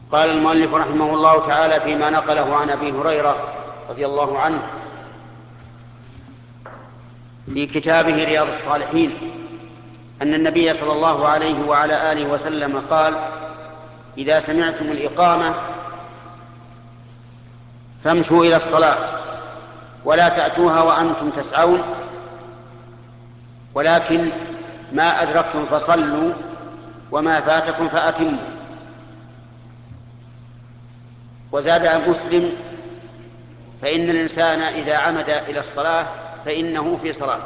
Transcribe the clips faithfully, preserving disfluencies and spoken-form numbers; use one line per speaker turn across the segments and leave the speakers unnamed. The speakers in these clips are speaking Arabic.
قال المؤلف رحمه الله تعالى فيما نقله عن أبي هريرة رضي الله عنه في كتابه رياض الصالحين أن النبي صلى الله عليه وعلى آله وسلم قال: إذا سمعتم الإقامة فامشوا إلى الصلاة ولا تأتوها وأنتم تسعون، ولكن ما أدركتم فصلوا وما فاتكم فأتموا. وزاد مسلم: فإن الإنسان إذا عمد إلى الصلاة فإنه في صلاة.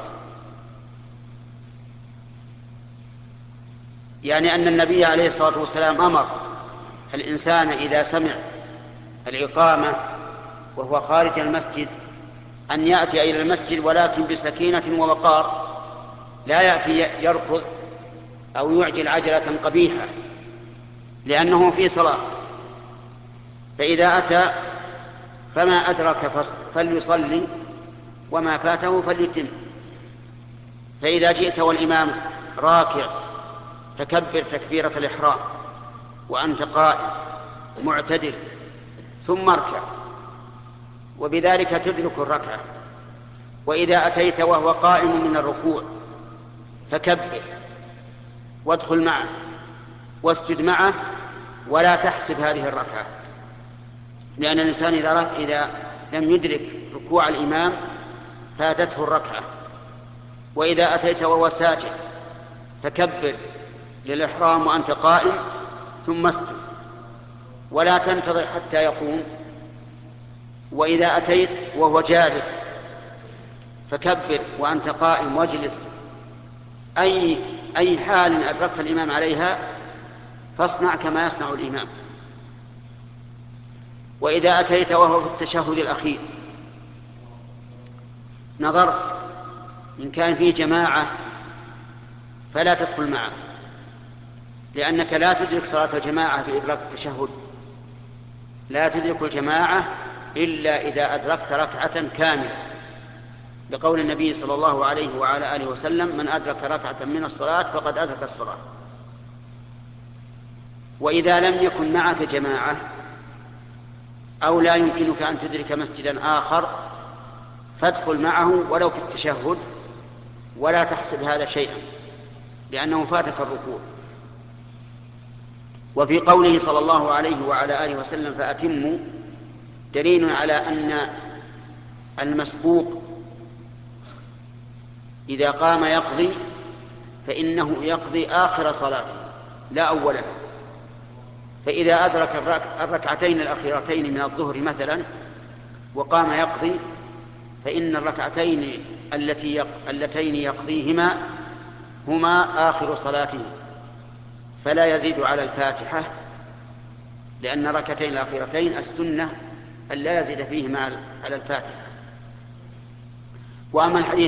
يعني أن النبي عليه الصلاة والسلام أمر الإنسان إذا سمع الإقامة وهو خارج المسجد أن يأتي إلى المسجد، ولكن بسكينة ووقار، لا يأتي يركض أو يعجل عجلة قبيحة، لأنه في صلاة. فإذا أتى فما أدرك فليصلي وما فاته فليتم. فإذا جئت والإمام راكع فكبر تكبيرة الإحرام وأنت قائم معتدل، ثم اركع، وبذلك تدرك الركعة. وإذا أتيت وهو قائم من الركوع فكبر وادخل معه واسجد معه، ولا تحسب هذه الركعة، لأن الإنسان إذا لم يدرك ركوع الإمام فاتته الركعة. وإذا أتيت وهو ساجد فكبر للإحرام وأنت قائم ثم اسجد، ولا تنتظر حتى يقوم. وإذا أتيت وهو جالس فكبر وأنت قائم واجلس. أي أي حال أدركت الإمام عليها فاصنع كما يصنع الإمام. وإذا أتيت وهو في التشهد الأخير نظرت إن كان فيه جماعة فلا تدخل معه، لأنك لا تدرك صلاة الجماعة بإدراك التشهد. لا تدرك الجماعة إلا إذا أدركت ركعة كاملة، لقول النبي صلى الله عليه وعلى آله وسلم: من أدرك ركعة من الصلاة فقد أدرك الصلاة. وإذا لم يكن معك جماعة أو لا يمكنك أن تدرك مسجدا آخر فادخل معه ولو في التشهد، ولا تحسب هذا شيئا لأنه فاتك الركوع. وفي قوله صلى الله عليه وعلى آله وسلم فأتموا دليل على أن المسبوق إذا قام يقضي فإنه يقضي آخر صلاته لا أولها. فإذا أدرك الركعتين الأخيرتين من الظهر مثلا وقام يقضي فإن الركعتين التي اللتين يقضيهما هما آخر صلاته، فلا يزيد على الفاتحة، لأن الركعتين الأخيرتين السنة أن لا يزيد فيهما على الفاتحة. وأما الحديث